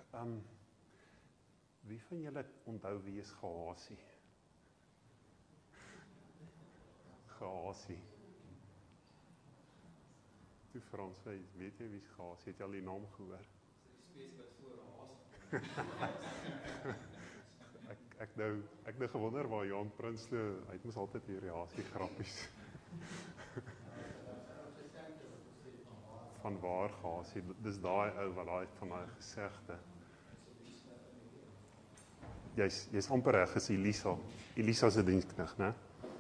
Wie van julle onthou wie is Gehasie? Gehasie. Toe Frans, weet jy wie is Gehasie? Het jy al die naam gehoor? Ek nou gewonder waar Jan Prinsloo, hy het mos altyd die reasie grappies. Van waar Gehasie, dis daai ou wat daai van daai gesegde. Jy's amper reg, is Elisa. Elisa se diensknegt, né?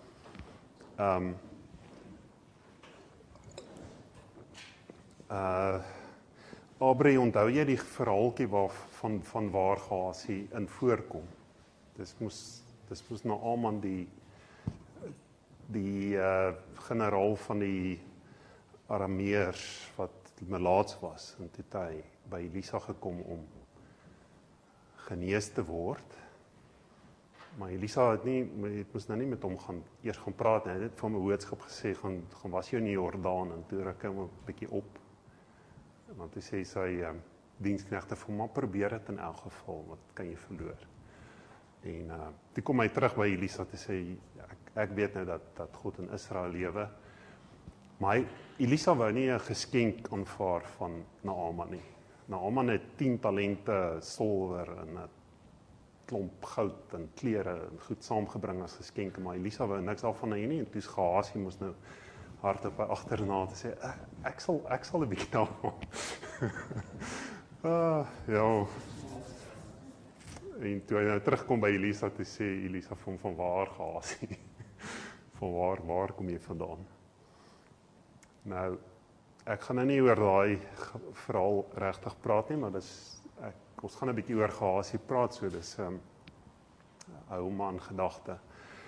Aubrey, onthou jy die verhaaltjie van waar Gehasie in voorkom? Dis moes Naaman die generaal van die Arameërs wat melaats was, en toe het hy by Elisa gekom om genees te word. Maar Elisa het moes nou nie met hom eers gaan praat nie. Hy het van my boodskap gesê, gaan was jy in die Jordaan, en toe ruk hy hom 'n bietjie op. Want hy sê sy diensknegte vir hom, maar probeer dit in elk geval, wat kan jy verloor? En toe kom hy terug by Elisa te sê, ek weet nou dat God in Israel lewe, maar Elisa wou nie 'n geskenk aanvaar van Naaman nie. Naaman het 10 talente silwer en 'n klomp goud en klere en goed saamgebring as geskenke, maar Elisa wou niks daarvan hê nie, en toe Gehasie moes nou hardop by agterna te sê, ek sal 'n bietjie daarvan. Ja. En toe hy nou terugkom by Elisa, toe sê Elisa van waar Gehasie? Van waar kom jy vandaan? Nou, ek gaan nou nie oor daai verhaal regtig praat nie, maar ons gaan 'n bietjie oor Gehasie praat, so dis hou hom aan gedagte.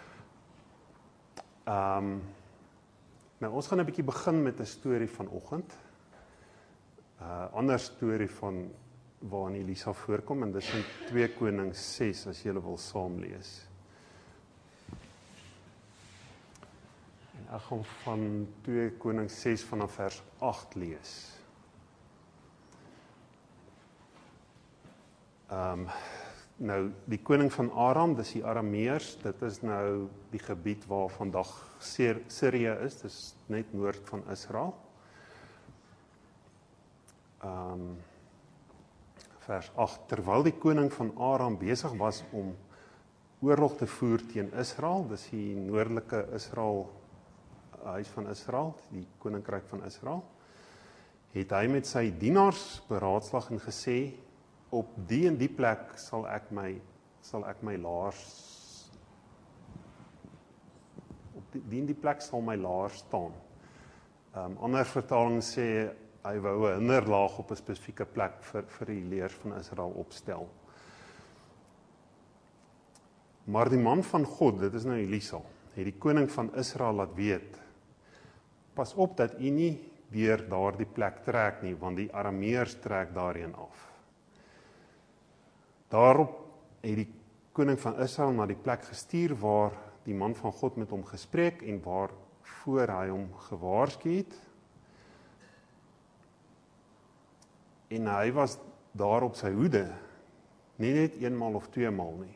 Nou, ons gaan 'n bietjie begin met 'n storie vanoggend. Ander storie van waarin Elisa voorkom, en dis in 2 Konings 6, as jy wil saam lees. En ek gaan van 2 Konings 6 vanaf vers 8 lees. Nou, die koning van Aram, dis die Arameërs, dit is nou die gebied waar vandag Sirië is, dis net noord van Israel. Vers 8, terwyl die koning van Aram besig was om oorlog te voer teen Israel, dis die noordelike Israel, huis van Israel, die koninkryk van Israel, het hy met sy dienaars beraadslag en gesê, op die en die plek sal ek my laars, op die en die plek sal my laars staan. Ander vertaling sê, hy wou 'n hinderlaag op 'n spesifieke plek vir die leers van Israel opstel. Maar die man van God, dit is nou Elisa, het die koning van Israel laat weet, pas op dat u nie weer daardie plek trek nie, want die Arameërs trek daarheen af. Daarop het die koning van Israel na die plek gestuur waar die man van God met hom gespreek en waarvoor hy hom gewaarsku het. En hy was daar op sy hoede, nie net eenmaal of 2 maal nie.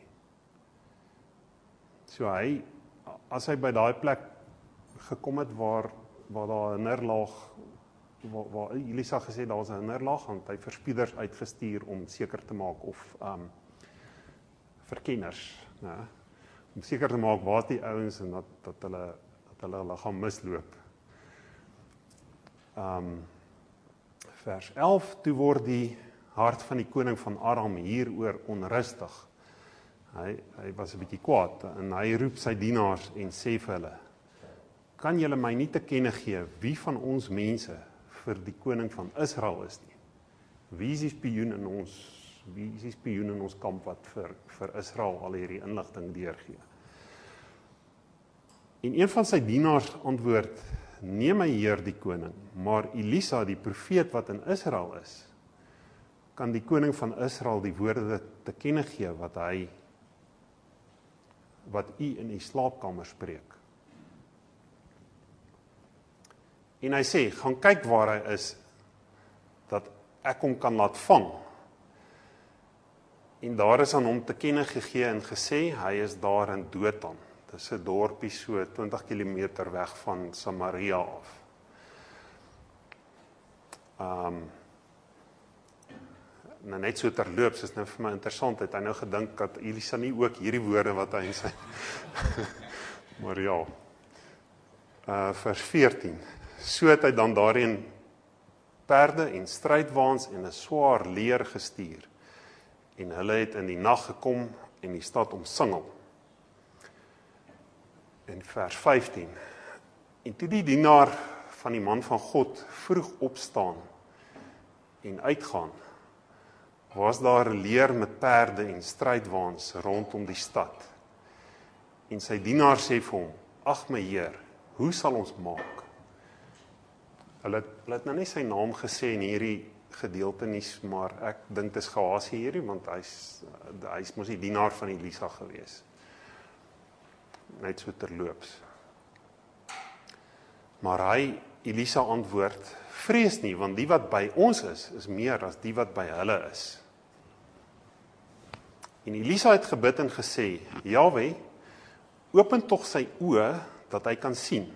So as hy by daai plek gekom het waar daar 'n hinderlaag, waar Elisa gesê daar was 'n hinderlaag, want hy verspieders uitgestuur om seker te maak of verkenners, om seker te maak waar die ouens en dat hulle gaan misloop. Vers 11, toe word die hart van die koning van Aram hieroor onrustig. Hy was 'n bietjie kwaad en hy roep sy dienaars en sê vir hulle, kan julle my nie te kenne gee wie van ons mense vir die koning van Israel is nie? Wie is die spioen in ons kamp wat vir Israel al hierdie inligting deurgee? En een van sy dienaars antwoord, nee my heer die koning, maar Elisa die profeet wat in Israel is, kan die koning van Israel die woorde te kenne gee wat u in die slaapkamer spreek. En hy sê, gaan kyk waar hy is, dat ek hom kan laat vang. En daar is aan hom te kenne gegee en gesê, hy is daar in Dothan. Dit is 'n dorpie so 20 km weg van Samaria af. Nou net so terloops, is nou vir my interessant, het hy nou gedink dat Elisa nie ook hierdie woorde wat hy in sy... Maar ja, vers 14, so het hy dan daarin perde en strydwaans en 'n swaar leer gestuur, en hulle het in die nag gekom en die stad omsingel. En vers 15, en toe die dienaar van die man van God vroeg opstaan en uitgaan, was daar 'n leer met perde en strydwaans rondom die stad. En sy dienaar sê vir hom, ag my Heer, hoe sal ons maak? Hulle het nou nie sy naam gesê in hierdie gedeelte nie, maar ek dink dit is Gehasie hierdie, want hy's mos die dienaar van Elisa gewees. Net so terloops. Maar Elisa antwoord, vrees nie, want die wat by ons is meer as die wat by hulle is. En Elisa het gebid en gesê, Jahwe, open tog sy oë, dat hy kan sien.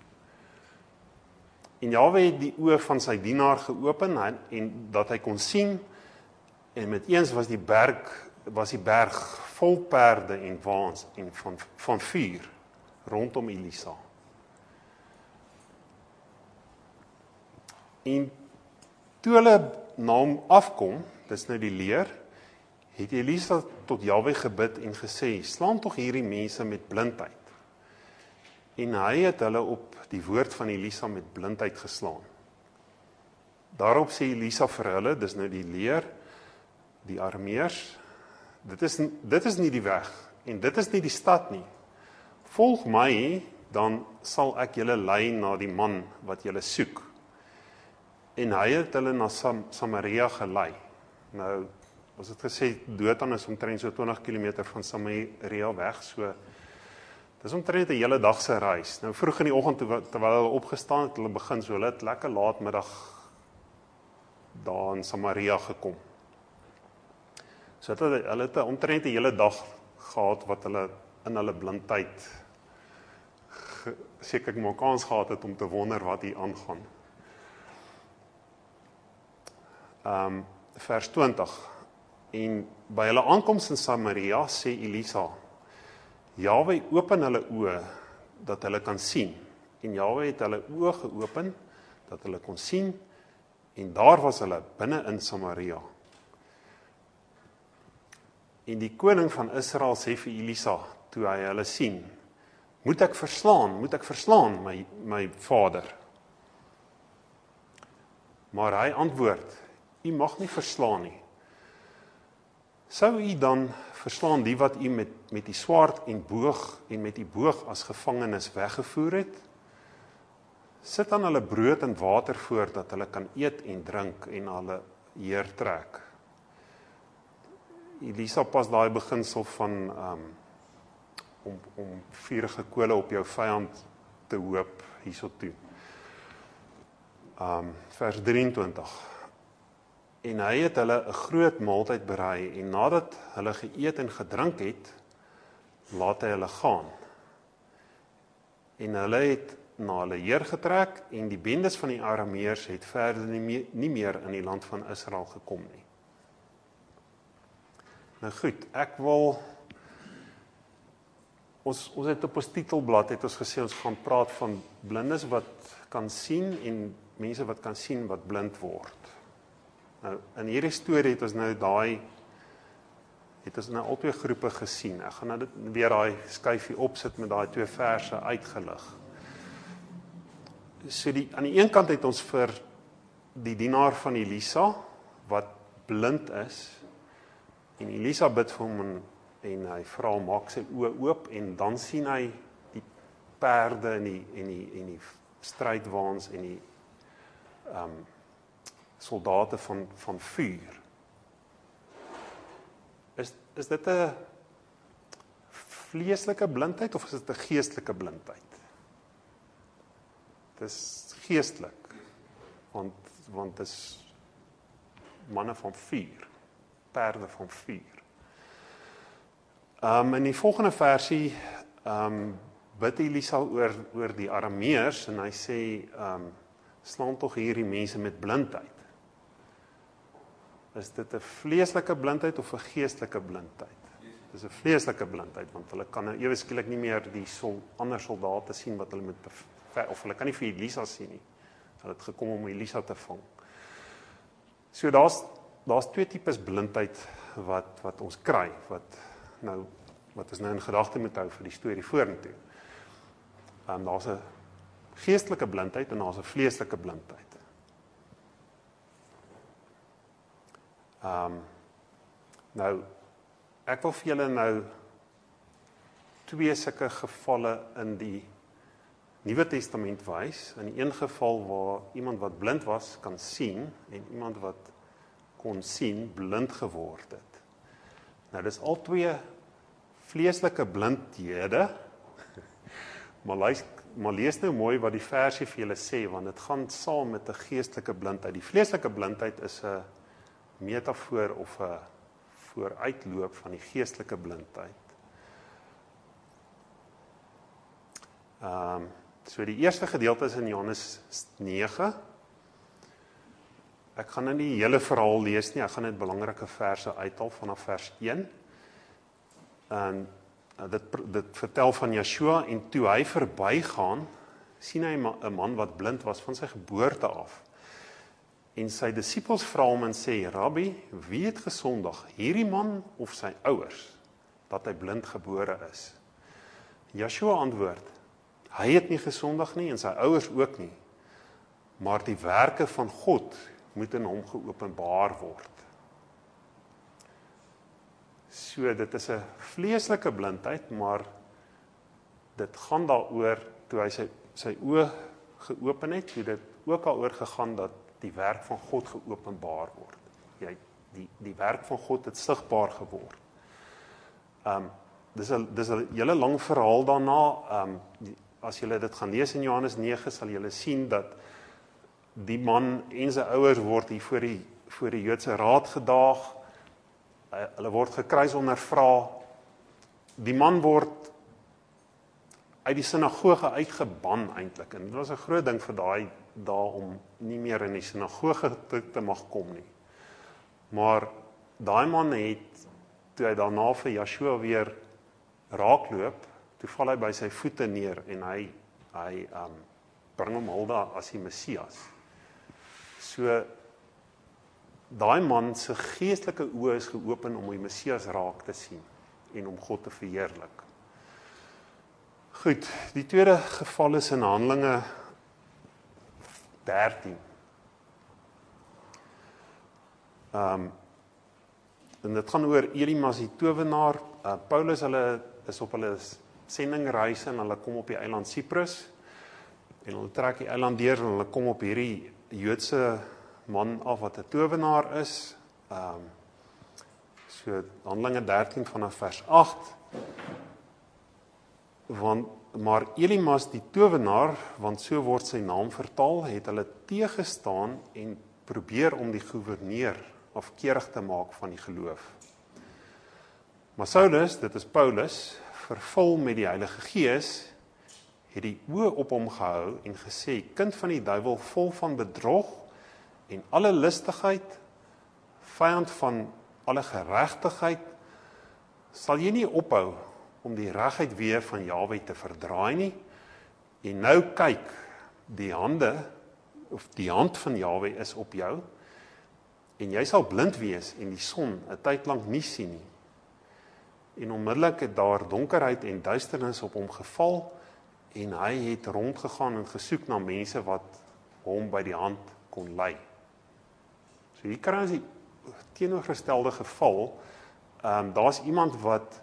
En Jahwe het die oë van sy dienaar geopen, en dat hy kon sien, en met eens was die berg vol perde en waans, en van vuur, rondom Elisa. En toe hulle na hom afkom, dis nou die leer, het Elisa tot Jahwe gebid en gesê, slaan tog hierdie mense met blindheid. En hy het hulle op die woord van Elisa met blindheid geslaan. Daarop sê Elisa vir hulle, dis nou die leer, die Arameërs, dit is nie die weg, en dit is nie die stad nie. Volg my, dan sal ek julle lei na die man wat julle soek. En hy het hulle na Samaria gelei. Nou, ons het gesê, Dothan is omtrent so 20 km van Samaria weg, so dis omtrent 'n hele dag se reis. Nou vroeg in die oggend, terwyl hulle opgestaan het, hulle begin so, hulle het lekker laatmiddag daar in Samaria gekom. So hulle het omtrent 'n hele dag gehad, wat hulle in hulle blindheid seker maar kans gehad het om te wonder wat hier aangaan. Vers 20, en by hulle aankoms in Samaria, sê Elisa, Jahwe open hulle oë, dat hulle kan sien, en Jahwe het hulle oë geopen, dat hulle kon sien, en daar was hulle binne in Samaria. En die koning van Israel sê vir Elisa, toe hy hulle sien, moet ek verslaan, my vader. Maar hy antwoord, u mag nie verslaan nie. Sou u dan verslaan die wat u met die swaard en boog en met die boog as gevangenes weggevoer het? Sit dan hulle brood en water voor, dat hulle kan eet en drink en hulle heer trek. Elisa pas daai beginsel van om vuurige kole op jou vyand te hoop hierso toe. Vers 23. En hy het hulle 'n groot maaltyd berei, en nadat hulle geëet en gedrink het, laat hy hulle gaan. En hulle het na hulle heer getrek, en die bendes van die Arameërs het verder nie meer in die land van Israel gekom nie. Nou goed, ek wil, ons het op ons titelblad, het ons gesê, ons gaan praat van blindes wat kan sien, en mense wat kan sien wat blind word. Nou, in hierdie storie het ons nou al twee groepe gesien. Ek gaan nou weer daai skyfie opsit met daai twee verse uitgelig. So aan die een kant het ons vir die dienaar van Elisa, wat blind is, en Elisa bid vir hom, en hy vra, maak sy oë oop, en dan sien hy die perde en die strydwaans en die soldate van vuur. Is dit 'n vleeslike blindheid of is dit 'n geestelike blindheid? Dit is geestelik, want dit is manne van vuur, perde van vuur. In die volgende versie bid Elisa oor die Arameërs en hy sê, slaan tog hierdie mense met blindheid. Is dit 'n vleeslike blindheid of 'n geestelike blindheid? Dit is 'n vleeslike blindheid, want hulle kan nou ewe skielik nie meer die ander soldate sien wat hulle moet of hulle kan nie vir Elisa sien nie. Hulle het gekom om Elisa te vang. So daar's twee tipes blindheid wat ons kry, wat ons nou in gedagte moet hou vir die storie vorentoe. Daar's 'n geestelike blindheid en daar's 'n vleeslike blindheid. Nou, ek wil vir julle nou twee sulke gevalle in die Nuwe Testament wys. In die een geval waar iemand wat blind was kan sien en iemand wat kon sien blind geword het. Nou, dis al twee vleeslike blindhede, maar lees nou mooi wat die versie vir julle sê, want dit gaan saam met 'n geestelike blindheid. Die vleeslike blindheid is 'n metafoor of 'n vooruitloop van die geestelike blindheid. So die eerste gedeelte is in Johannes 9. Ek gaan nou nie die hele verhaal lees nie, ek gaan net belangrike verse uithaal vanaf vers 1. En dit vertel van Yeshua en toe hy verbygaan, sien hy 'n man wat blind was van sy geboorte af. En sy disippels vra hom en sê, Rabbi, wie het gesondig, hierdie man of sy ouers, dat hy blind gebore is? Yeshua antwoord, hy het nie gesondig nie en sy ouers ook nie, maar die werke van God moet in hom geopenbaar word. So dit is 'n vleeslike blindheid, maar dit gaan daaroor, toe hy sy oë geopen het, toe dit ook daaroor gegaan dat die werk van God geopenbaar word. Die werk van God het sigbaar geword. Dis 'n hele lang verhaal daarna. As julle dit gaan lees in Johannes 9, sal julle sien dat die man en sy ouers word hier voor die Joodse raad gedaag. Hulle word gekruis ondervra. Die man word uit die sinagoge uitgeban eintlik. En dit was 'n groot ding vir daai om nie meer in die sinagoge te mag kom nie. Maar daai man het, toe hy daarna vir Yeshua weer raakloop, toe val hy by sy voete neer en hy bring hom hulde as die Messias. So daai man se geestelike oë is geopen om die Messias raak te sien en om God te verheerlik. Goed, die tweede geval is in Handelinge 13. En dit gaan oor Elimas die towenaar. Paulus is op hulle sendingreise en hulle kom op die eiland Cyprus en hulle trek die eiland deur en hulle kom op hierdie Joodse man af wat 'n towenaar is. So Handelinge 13 vanaf vers 8. Maar Elimas die towenaar, want so word sy naam vertaal, het hulle teëgestaan en probeer om die goewerneur afkeurig te maak van die geloof. Maar Saulus, dit is Paulus, vervul met die Heilige Gees, het die oë op hom gehou en gesê, kind van die duiwel, vol van bedrog en alle listigheid, vyand van alle geregtigheid, sal jy nie ophou om die regheid weer van Jahwe te verdraai nie. En nou kyk, die hand van Jahwe is op jou, en jy sal blind wees en die son 'n tyd lank nie sien nie. En onmiddellik het daar donkerheid en duisternis op hom geval, en hy het rondgegaan en gesoek na mense wat hom by die hand kon lei. So hier kry ons die teenoorgestelde geval. Daar's iemand wat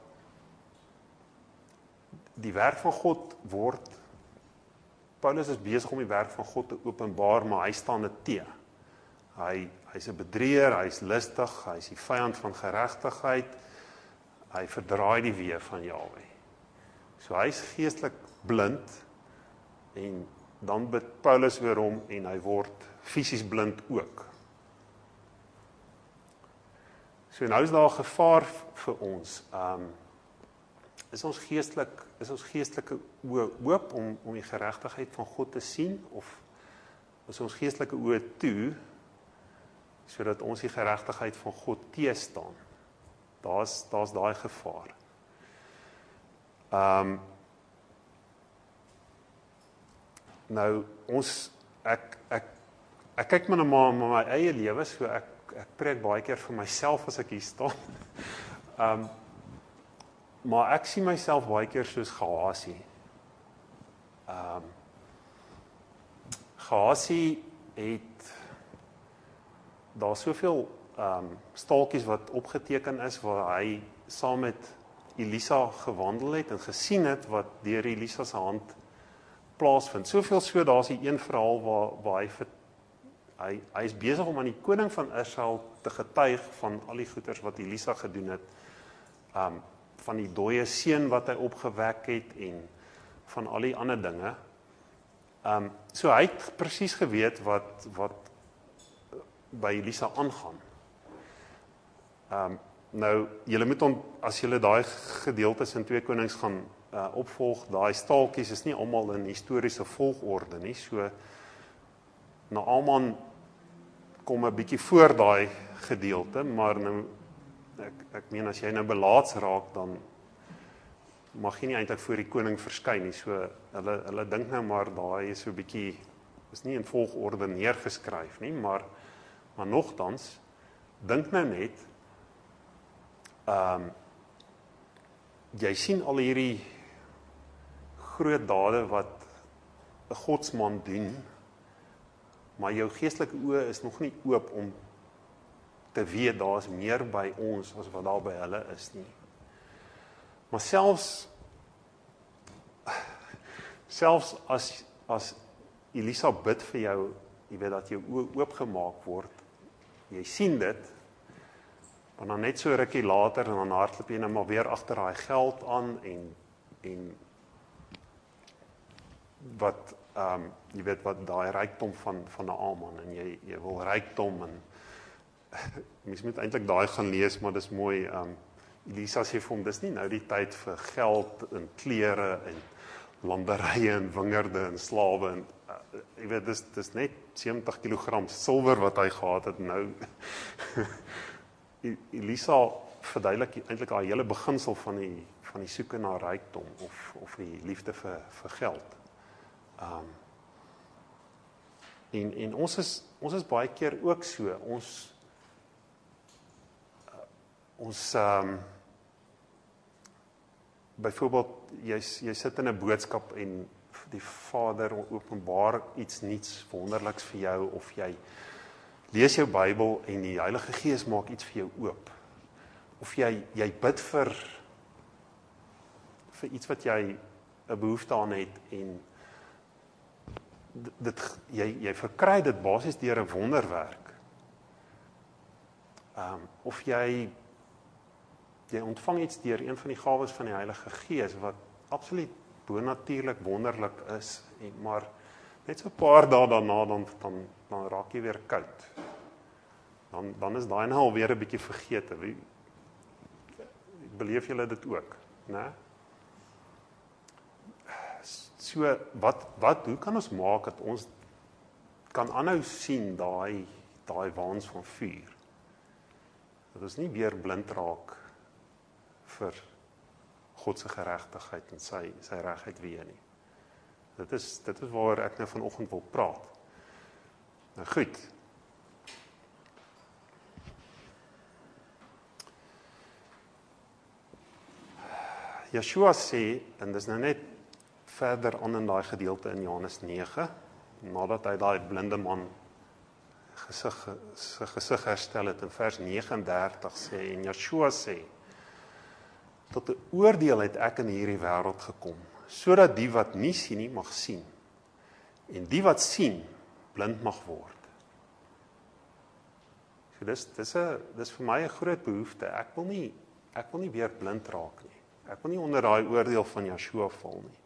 die werk van God word, Paulus is besig om die werk van God te openbaar, maar hy staan dit te. Hy's 'n bedrieër, hy's listig, hy's die vyand van geregtigheid, hy verdraai die weë van Jahwe. So hy's geestelik blind, en dan bid Paulus oor hom, en hy word fisies blind ook. So nou is daar 'n gevaar vir ons. is ons geestelike oë oop om die geregtigheid van God te sien, of is ons geestelike oë toe, sodat ons die geregtigheid van God teestaan? Daar's daai gevaar. Nou, ek kyk maar na my eie lewe, so ek preek baie keer vir myself as ek hier staan. Maar ek sien myself baie keer soos Gehasie. Gehasie het daar soveel staaltjies wat opgeteken is, waar hy saam met Elisa gewandel het en gesien het wat deur Elisa se hand plaasvind. Soveel so, daar's die een verhaal waar hy is besig om aan die koning van Israel te getuig van al die goeders wat Elisa gedoen het, van die dooie seun wat hy opgewek het en van al die ander dinge. So hy het presies geweet wat by Elisa aangaan. Nou, julle moet as julle daai gedeeltes in 2 Konings gaan opvolg, daai staaltjies is nie almal in historiese volgorde nie, so Naaman kom 'n bietjie voor daai gedeelte, maar nou, ek meen as jy nou belaads raak, dan mag jy nie eintlik voor die koning verskyn nie, so hulle dink nou maar daai is so 'n bietjie, is nie in volgorde neergeskryf nie, maar nogtans, dink nou net, jy sien al hierdie groot dade wat 'n godsman doen, maar jou geestelike oë is nog nie oop om te weet daar is meer by ons as wat daar by hulle is nie. Maar selfs as Elisa bid vir jou, jy weet dat jou oë oopgemaak word, jy sien dit, en dan net so rukkie later, en dan hardloop jy nou maar weer agter daai geld aan, en wat, jy weet wat daai rykdom van Naaman, en jy wil rykdom, en mens moet eintlik daai gaan lees, maar dis mooi, Elisa sê vir hom, dis nie nou die tyd vir geld, en klere, en landerye, en wingerde, en slawe, en jy weet, dis net 70 kilogram silwer wat hy gehad het, nou, Elisa verduidelik eintlik haar hele beginsel van die soeke na rykdom, of die liefde vir geld. En ons is baie keer ook so, byvoorbeeld, jy sit in 'n boodskap en die Vader openbaar iets niets wonderliks vir jou, of jy lees jou Bybel en die Heilige Gees maak iets vir jou oop. Of jy bid vir iets wat jy 'n behoefte aan het, en jy verkry dit basies deur 'n wonderwerk. Of jy ontvang iets deur een van die gawes van die Heilige Gees, wat absoluut bonatuurlik wonderlik is, maar net so 'n paar dae daarna, dan raak jy weer koud. Dan is daai nou alweer 'n bietjie vergete. Beleef julle dit ook, né? So, hoe kan ons maak dat ons kan aanhou sien daai waans van vuur? Dat ons nie weer blind raak vir God se geregtigheid en sy regheid weer nie. Dit is waaroor ek nou vanoggend wil praat. Nou goed. Yeshua sê, en dis nou net verder aan in daai gedeelte in Johannes 9, nadat hy daai blinde man sy gesig herstel het, in vers 39 sê, en Yeshua sê, tot 'n oordeel het ek in hierdie wêreld gekom, sodat die wat nie sien nie mag sien, en die wat sien blind mag word. So dis vir my 'n groot behoefte. Ek wil nie weer blind raak nie. Ek wil nie onder daai oordeel van Yeshua val nie.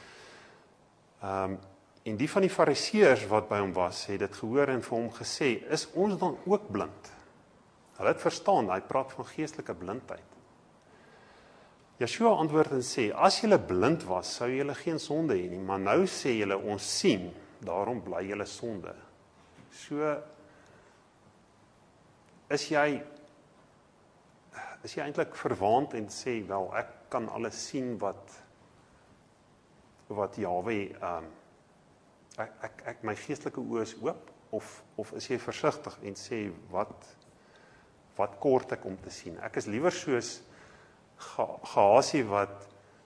En die van die fariseërs wat by hom was, het dit gehoor en vir hom gesê, is ons dan ook blind? Hulle het verstaan, hy praat van geestelike blindheid. Yeshua antwoord en sê, as julle blind was, sou julle geen sonde hê nie, maar nou sê julle, ons sien, daarom bly julle sonde. So, is jy eintlik verwaand en sê, wel, ek kan alles sien wat Jahwe, my geestelike oë is oop, of is jy versigtig en sê, wat kort ek om te sien? Ek is liewer soos Gehasie wat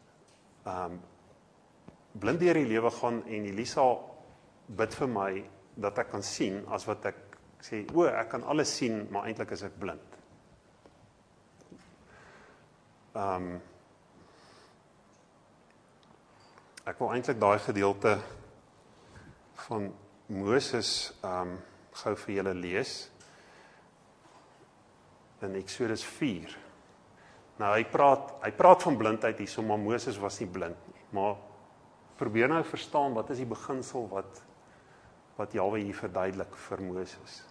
blind deur die lewe gaan en Elisa bid vir my dat ek kan sien, as wat ek sê, ek kan alles sien, maar eintlik is ek blind. Ek wil eintlik daai gedeelte van Moses gou vir julle lees in Exodus 4. Nou hy praat van blindheid hier, maar Moses was nie blind nie. Maar probeer nou verstaan wat is die beginsel wat Jahwe hier verduidelik vir Moses.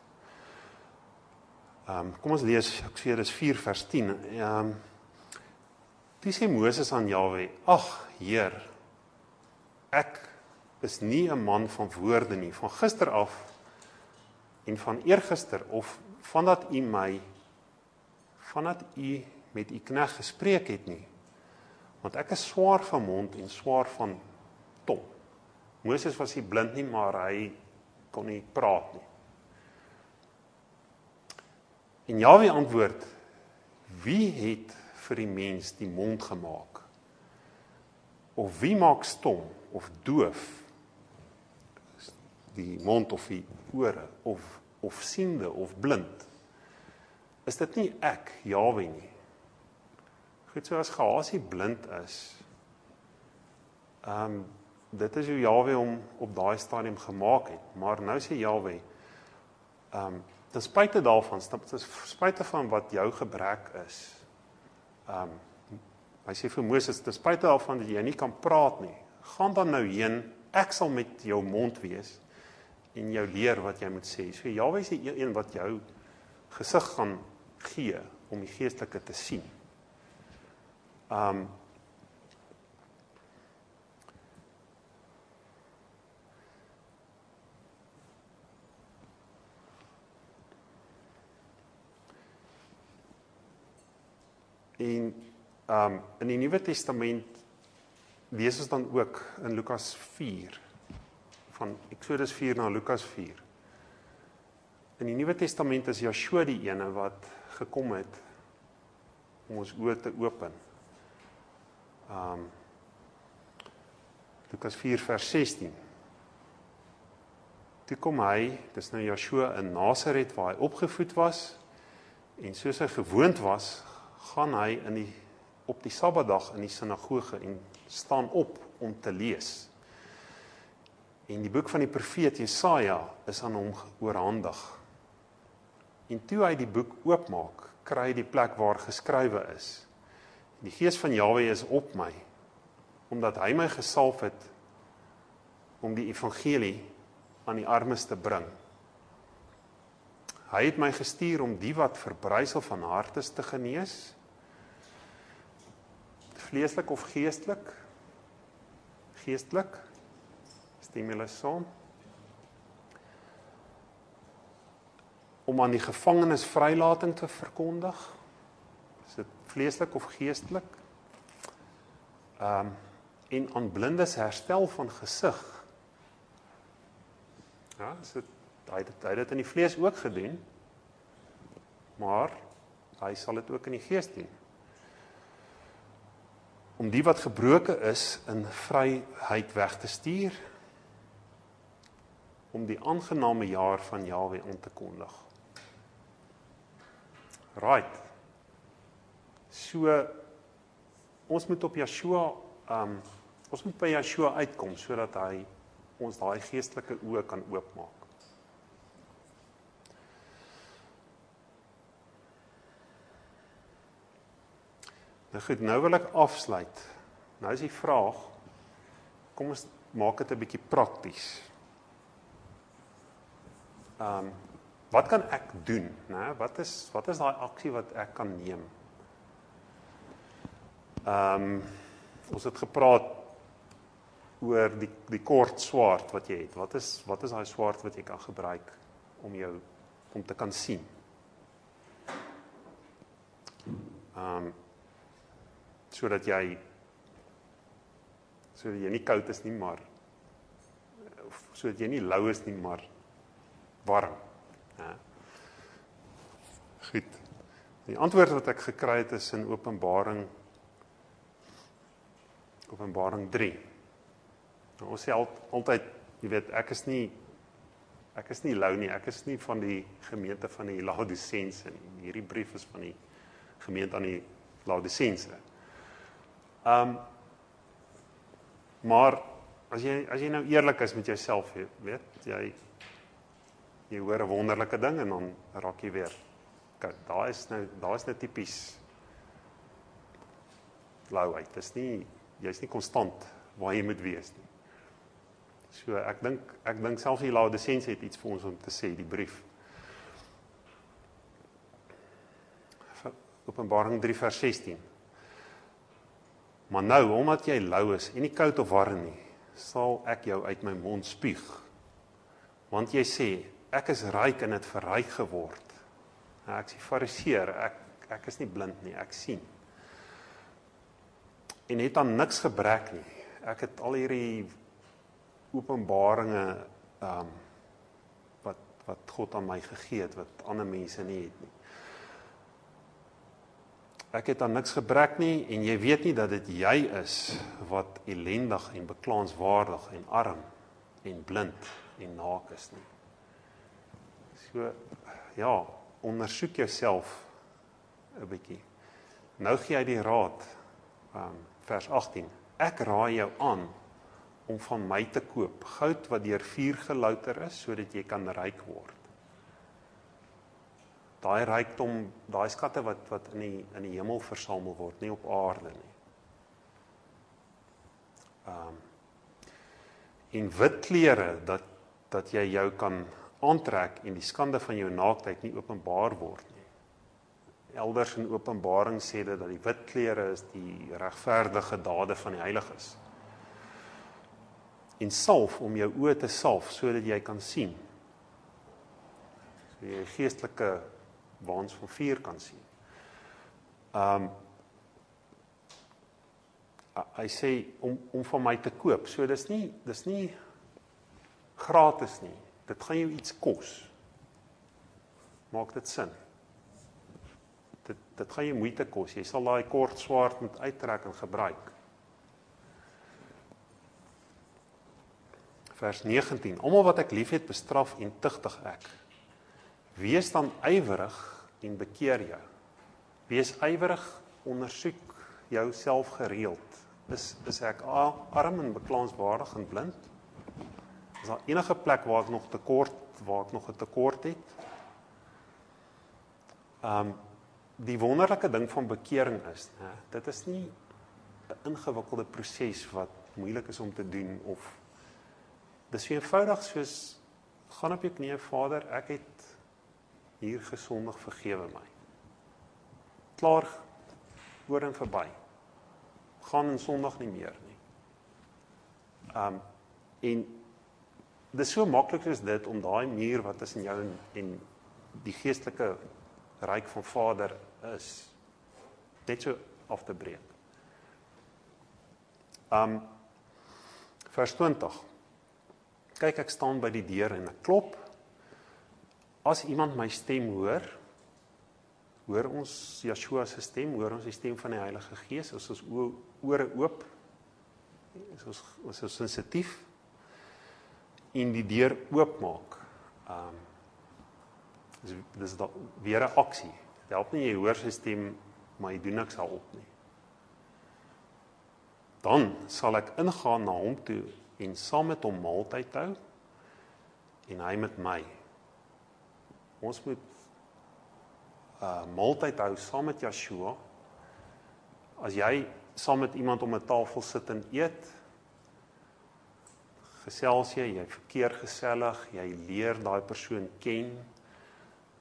Kom ons lees Exodus 4 vers 10. Toe sê Moses aan Jahwe, ag Heer, ek is nie 'n man van woorde nie, van gister af en van eergister, of vandat u met u knegt gespreek het nie, want ek is swaar van mond en swaar van tong. Moses was nie blind nie, maar hy kon nie praat nie. En Jahwe antwoord, wie het vir die mens die mond gemaak? Of wie maak stom of doof die mond of die ore, of siende of blind? Is dit nie ek, Jahwe nie? Goed, so as Gehasie blind is, dit is hoe Jahwe hom op daai stadium gemaak het, maar nou sê Jahwe, ten spyte daarvan, ten spyte van wat jou gebrek is, hy sê vir Moses, ten spyte daarvan dat jy nie kan praat nie, gaan dan nou heen, ek sal met jou mond wees, en jou leer wat jy moet sê. So Jahwe is die een wat jou gesig gaan gee, om die geestelike te sien. En in die Nuwe Testament lees ons dan ook in Lukas 4, van Exodus 4 na Lukas 4. In die Nuwe Testament is Yeshua die ene wat gekom het om ons oë te open. Lukas 4 vers 16. Toe kom hy, dis nou Yeshua in Nasaret waar hy opgevoed was, en soos hy gewoond was, gaan hy op die Sabbatdag in die sinagoge en staan op om te lees. En die boek van die profeet Jesaja is aan hom oorhandig. En toe hy die boek oopmaak, kry hy die plek waar geskrywe is. Die gees van Jahwe is op my, omdat hy my gesalf het om die evangelie aan die armes te bring. Hy het my gestuur om die wat verbrysel van hart is te genees, vleeslik of geestelik? Geestelik? Stem julle saam? Om aan die gevangenes vrylating te verkondig? Is dit vleeslik of geestelik? En aan blindes herstel van gesig. Ja, hy het dit in die vlees ook gedoen, maar hy sal dit ook in die gees doen. Om die wat gebroken is in vryheid weg te stuur, om die aangename jaar van Jahwe aan te kondig. Right. So, ons moet op Yeshua, ons moet by Yeshua uitkom, sodat hy ons daai geestelike oë kan oopmaak. Nou goed, nou wil ek afsluit. Nou is die vraag, kom ons maak dit 'n bietjie prakties. Wat kan ek doen? Né? Wat is daai aksie wat ek kan neem? Ons het gepraat oor die kort swaard wat jy het. Wat is daai swaard wat jy kan gebruik om te kan sien? Sodat jy nie koud is nie, maar sodat jy nie lou is nie, maar warm. Ja. Goed. Die antwoord wat ek gekry het is in Openbaring 3. Nou, ons sê altyd, jy weet, ek is nie lou nie, ek is nie van die gemeente van die Laodicense nie. Hierdie brief is van die gemeente aan die Laodicense. Maar as jy nou eerlik is met jouself, weet jy hoor 'n wonderlike ding en dan raak jy weer. Daar is nou tipies lauheid. Jy's nie konstant waar jy moet wees nie. So ek dink selfs die Laodicense het iets vir ons om te sê, die brief. Openbaring 3 vers 16. Maar nou, omdat jy lou is en nie koud of warm nie, sal ek jou uit my mond spuug. Want jy sê, ek is ryk en het verryk geword. Nou, ek is die fariseer, ek is nie blind nie, ek sien. En het aan niks gebrek nie. Ek het al hierdie openbaringe wat God aan my gegee het, wat ander mense nie het nie. Ek het aan niks gebrek nie, en jy weet nie dat dit jy is wat ellendig en beklaanswaardig en arm en blind en naak is nie. So, ja, ondersoek jouself 'n bietjie. Nou gee hy die raad, vers 18. Ek raai jou aan om van my te koop, goud wat deur vuur gelouter is, sodat jy kan ryk word. Daai rykdom, daai skatte wat in die hemel versamel word, nie op aarde nie. En wit klere, dat jy jou kan aantrek en die skande van jou naaktheid nie openbaar word nie. Elders in Openbaring sê dit dat die wit klere is die regverdige dade van die heiliges. En salf om jou oë te salf, sodat jy kan sien. So jy geestelike waans van vuur kan sien. Hy sê om van my te koop, so dis nie gratis nie. Dit gaan jou iets kos. Maak dit sin? Dit gaan jou moeite kos. Jy sal daai kort swaard moet uittrek en gebruik. Vers 19. Almal wat ek liefhet, bestraf en tugtig ek. Wees dan ywerig en bekeer jou. Wees ywerig, ondersoek jouself gereeld. Is ek arm en beklaanswaardig en blind? Is daar enige plek waar ek nog 'n tekort het? Die wonderlike ding van bekering is, dit is nie 'n ingewikkelde proses wat moeilik is om te doen, of dis so eenvoudig soos, gaan op jou knieë, Vader, ek het hier gesondig, vergewe my. Klaar, oor en verby. Gaan en sondig nie meer nie. En dis so maklik soos dit, om daai muur wat tussen jou en die geestelike ryk van Vader is, net so af te breek. Vers 20. Kyk, ek staan by die deur en ek klop. As iemand my stem hoor ons Yeshua se stem, hoor ons die stem van die Heilige Gees, is ons ore oop, is ons sensitief, en die deur oopmaak. Dis weer 'n aksie. Dit help nie, jy hoor sy stem, maar jy doen niks daarop nie. Dan sal ek ingaan na hom toe, en saam met hom maaltyd hou, en hy met my. Ons moet maaltyd hou saam met Yeshua. As jy saam met iemand om 'n tafel sit en eet, gesels jy verkeer gesellig, jy leer daai persoon ken,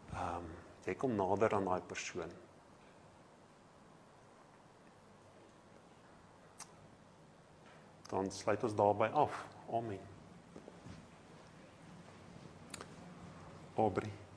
jy kom nader aan daai persoon. dan sluit ons daarby af. Amen. Aubrey.